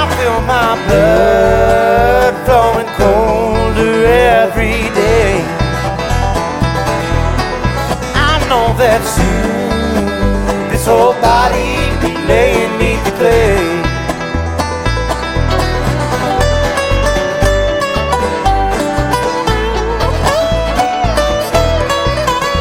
feel my blood flowing colder every day. I know that soon this whole body be laid